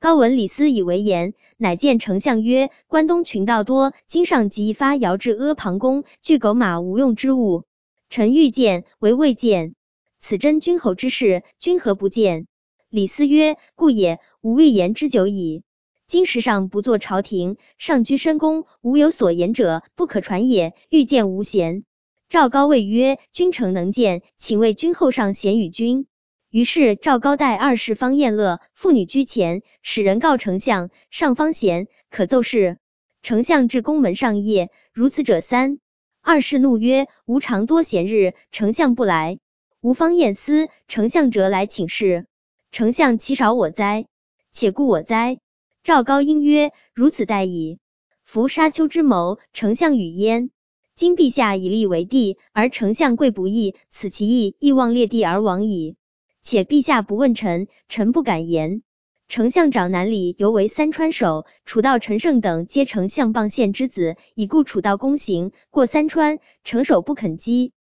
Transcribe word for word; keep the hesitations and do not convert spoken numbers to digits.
高闻李斯以为言，乃见丞相曰：关东群盗多，今上即发遥至阿房宫，具狗马无用之物。臣欲见，为未见。此真君侯之事，君何不见？李斯曰：故也，吾欲言之久矣。今时上不作朝廷，上居深宫，无有所言者，不可传也。欲见无贤。赵高谓曰：君诚能见，请为君后上贤与君。于是赵高带二十方宴乐，妇女居前，使人告丞相，上方贤，可奏事。丞相至宫门上谒，如此者三。二世怒曰：吾常多闲日，丞相不来。吾方宴司，丞相折来请示。丞相其少我哉？且顾我哉？赵高因曰：如此待矣。夫沙丘之谋，丞相与焉。今陛下以立为帝，而丞相贵不义，此其意，亦望列地而亡矣。且陛下不问臣，臣不敢言。丞相长南里犹为三川守，楚道陈胜等皆丞相傍县之子，已故楚道公行过三川，城守不肯击。